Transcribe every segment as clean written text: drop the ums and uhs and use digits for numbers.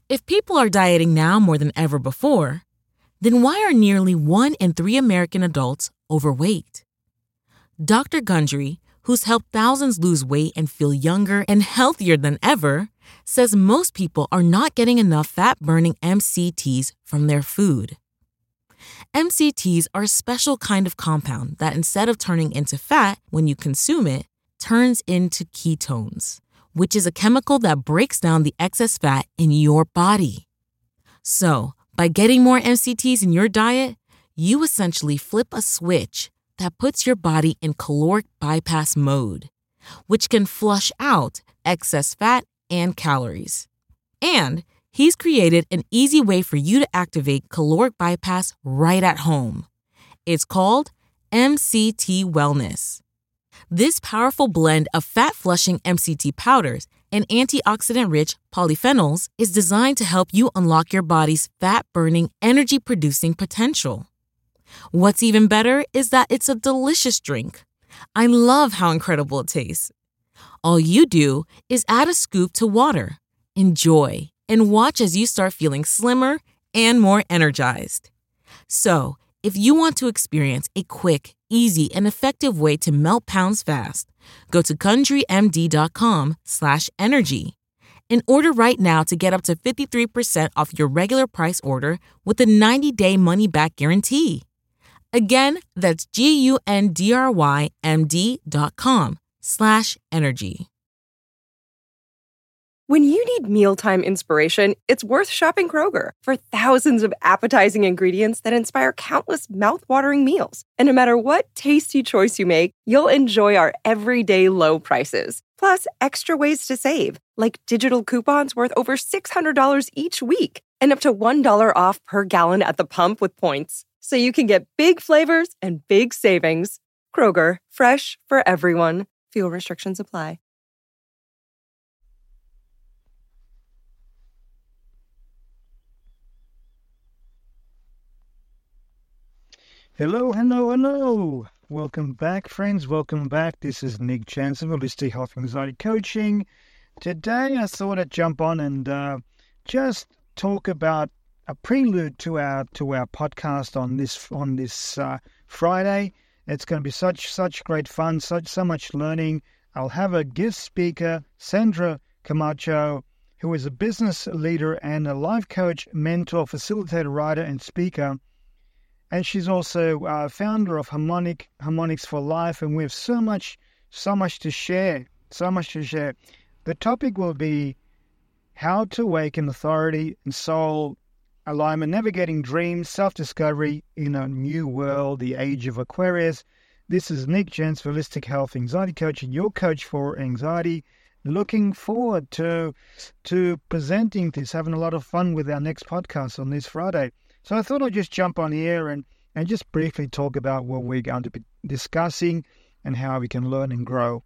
If people are dieting now more than ever before, then why are nearly 1 in 3 American adults overweight? Dr. Gundry, who's helped thousands lose weight and feel younger and healthier than ever, says most people are not getting enough fat-burning MCTs from their food. MCTs are a special kind of compound that instead of turning into fat when you consume it, turns into ketones, which is a chemical that breaks down the excess fat in your body. So, by getting more MCTs in your diet, you essentially flip a switch that puts your body in caloric bypass mode, which can flush out excess fat and calories. And he's created an easy way for you to activate caloric bypass right at home. It's called MCT Wellness. This powerful blend of fat-flushing MCT powders and antioxidant-rich polyphenols is designed to help you unlock your body's fat-burning, energy-producing potential. What's even better is that it's a delicious drink. I love how incredible it tastes. All you do is add a scoop to water, enjoy, and watch as you start feeling slimmer and more energized. So, if you want to experience a quick, easy, and effective way to melt pounds fast, go to GundryMD.com/energy and order right now to get up to 53% off your regular price order with a 90-day money-back guarantee. Again, that's GUNDRYMD.com/energy. When you need mealtime inspiration, it's worth shopping Kroger for thousands of appetizing ingredients that inspire countless mouth-watering meals. And no matter what tasty choice you make, you'll enjoy our everyday low prices. Plus, extra ways to save, like digital coupons worth over $600 each week and up to $1 off per gallon at the pump with points. So you can get big flavors and big savings. Kroger, fresh for everyone. Fuel restrictions apply. Hello, hello, hello. Welcome back, friends. Welcome back. This is Nick Jansen, Holistic Health and Anxiety Coaching. Today, I thought I'd jump on and just talk about a prelude to our podcast on this Friday. It's going to be such great fun, so much learning. I'll have a guest speaker, Sandra Camacho, who is a business leader and a life coach, mentor, facilitator, writer, and speaker. And she's also founder of Harmonics for Life, and we have so much to share. The topic will be how to awaken authority and soul alignment, navigating dreams, self-discovery in a new world, the age of Aquarius. This is Nick Jens, Holistic Health Anxiety Coaching, your coach for anxiety. Looking forward to presenting this, having a lot of fun with our next podcast on this Friday. So I thought I'd just jump on here and just briefly talk about what we're going to be discussing and how we can learn and grow.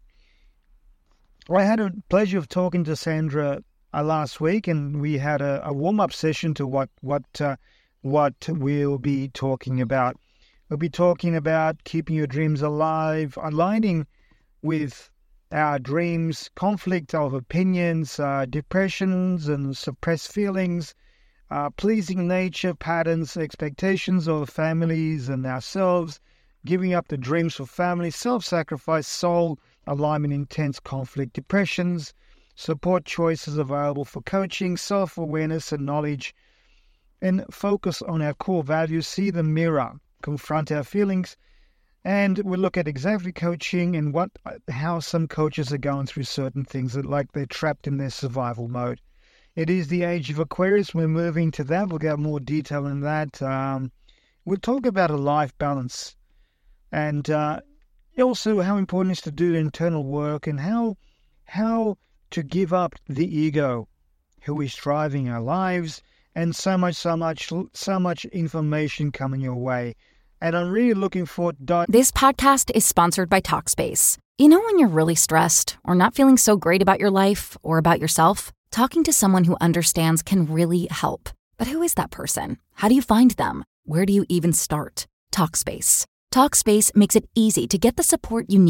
I had a pleasure of talking to Sandra last week, and we had a warm-up session to what we'll be talking about. We'll be talking about keeping your dreams alive, aligning with our dreams, conflict of opinions, depressions and suppressed feelings, pleasing nature, patterns, expectations of families and ourselves, giving up the dreams for family, self-sacrifice, soul alignment, intense conflict, depressions, support choices available for coaching, self-awareness and knowledge, and focus on our core values, see the mirror, confront our feelings, and we'll look at executive coaching and how some coaches are going through certain things like they're trapped in their survival mode. It is the age of Aquarius. We're moving to that. We'll get more detail in that. We'll talk about a life balance and also how important it is to do the internal work and how to give up the ego, who is driving our lives, and so much information coming your way. And I'm really looking forward to This podcast is sponsored by Talkspace. You know when you're really stressed or not feeling so great about your life or about yourself? Talking to someone who understands can really help. But who is that person? How do you find them? Where do you even start? Talkspace. Talkspace makes it easy to get the support you need.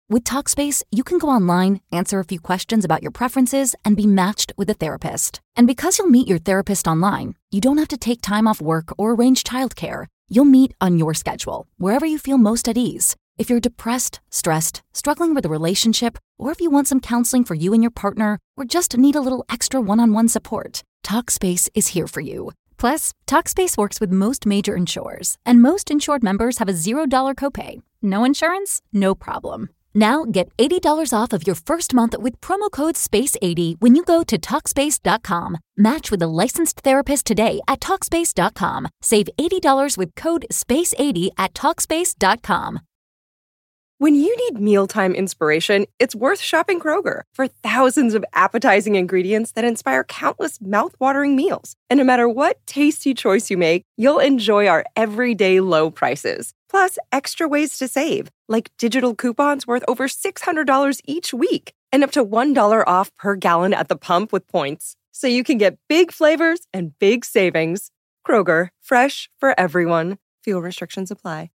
With Talkspace, you can go online, answer a few questions about your preferences, and be matched with a therapist. And because you'll meet your therapist online, you don't have to take time off work or arrange childcare. You'll meet on your schedule, wherever you feel most at ease. If you're depressed, stressed, struggling with a relationship, or if you want some counseling for you and your partner, or just need a little extra one-on-one support, Talkspace is here for you. Plus, Talkspace works with most major insurers, and most insured members have a $0 copay. No insurance? No problem. Now get $80 off of your first month with promo code SPACE80 when you go to Talkspace.com. Match with a licensed therapist today at Talkspace.com. Save $80 with code SPACE80 at Talkspace.com. When you need mealtime inspiration, it's worth shopping Kroger for thousands of appetizing ingredients that inspire countless mouth-watering meals. And no matter what tasty choice you make, you'll enjoy our everyday low prices. Plus, extra ways to save, like digital coupons worth over $600 each week and up to $1 off per gallon at the pump with points. So you can get big flavors and big savings. Kroger, fresh for everyone. Fuel restrictions apply.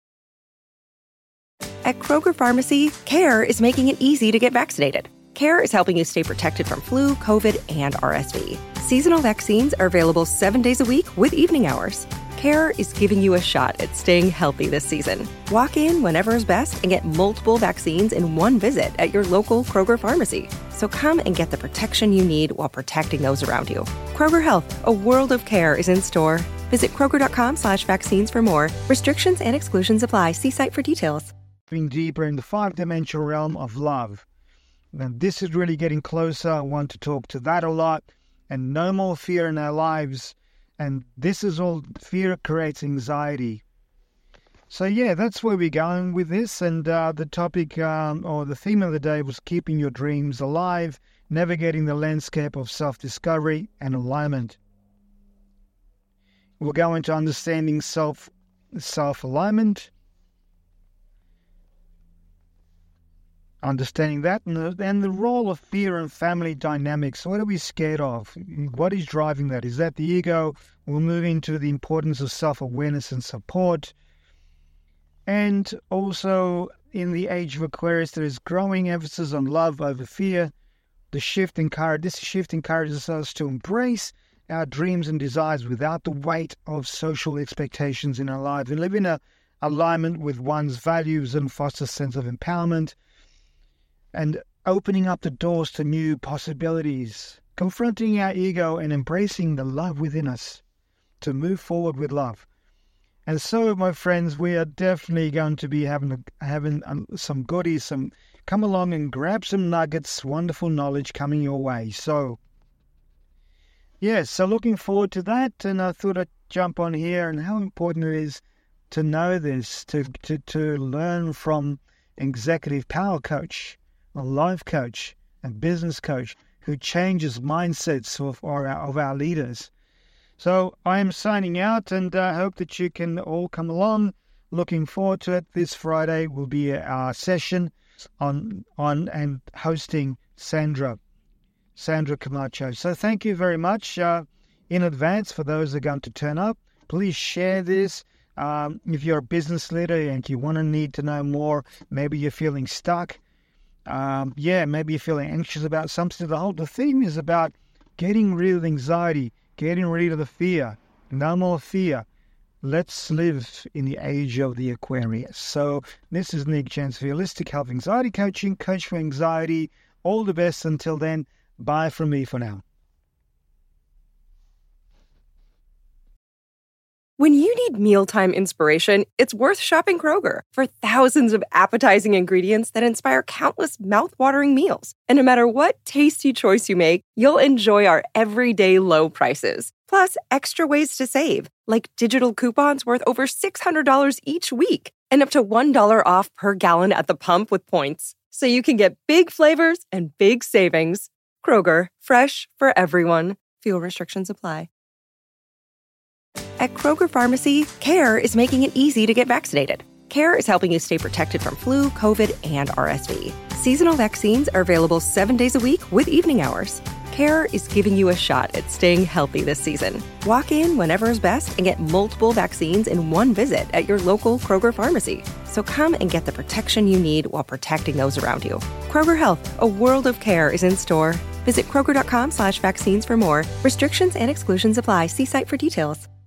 At Kroger Pharmacy, CARE is making it easy to get vaccinated. CARE is helping you stay protected from flu, COVID, and RSV. Seasonal vaccines are available 7 days a week with evening hours. CARE is giving you a shot at staying healthy this season. Walk in whenever is best and get multiple vaccines in one visit at your local Kroger pharmacy. So come and get the protection you need while protecting those around you. Kroger Health, a world of care is in store. Visit Kroger.com/vaccines for more. Restrictions and exclusions apply. See site for details. Deeper in the five-dimensional realm of love. And this is really getting closer. I want to talk to that a lot. And no more fear in our lives. And this is all, fear creates anxiety. So yeah, that's where we're going with this. And the topic or the theme of the day was keeping your dreams alive, navigating the landscape of self-discovery and alignment. We'll go into understanding self-alignment, understanding that, and the role of fear and family dynamics. What are we scared of? What is driving that? Is that the ego? We'll move into the importance of self-awareness and support. And also, in the age of Aquarius, there is growing emphasis on love over fear. This shift encourages us to embrace our dreams and desires without the weight of social expectations in our lives, and live in alignment with one's values and foster a sense of empowerment, and opening up the doors to new possibilities, confronting our ego and embracing the love within us to move forward with love. And so, my friends, we are definitely going to be having some goodies. Come along and grab some nuggets, wonderful knowledge coming your way. So, yeah, so looking forward to that. And I thought I'd jump on here and how important it is to know this, to learn from executive power coach, a life coach, and business coach who changes mindsets of our leaders. So I am signing out, and I hope that you can all come along. Looking forward to it. This Friday will be our session on and hosting Sandra Camacho. So thank you very much in advance for those that are going to turn up. Please share this. If you're a business leader and you need to know more, maybe you're feeling stuck. Maybe you're feeling anxious about something. The theme is about getting rid of anxiety, getting rid of the fear. No more fear. Let's live in the age of the Aquarius. So this is Nick Chancellor, Holistic Health Anxiety Coaching, Coach for Anxiety. All the best until then. Bye from me for now. When you need mealtime inspiration, it's worth shopping Kroger for thousands of appetizing ingredients that inspire countless mouth-watering meals. And no matter what tasty choice you make, you'll enjoy our everyday low prices. Plus, extra ways to save, like digital coupons worth over $600 each week and up to $1 off per gallon at the pump with points. So you can get big flavors and big savings. Kroger, fresh for everyone. Fuel restrictions apply. At Kroger Pharmacy, CARE is making it easy to get vaccinated. CARE is helping you stay protected from flu, COVID, and RSV. Seasonal vaccines are available 7 days a week with evening hours. Care is giving you a shot at staying healthy this season. Walk in whenever is best and get multiple vaccines in one visit at your local Kroger pharmacy. So come and get the protection you need while protecting those around you. Kroger Health, a world of care is in store. Visit Kroger.com/vaccines for more. Restrictions and exclusions apply. See site for details.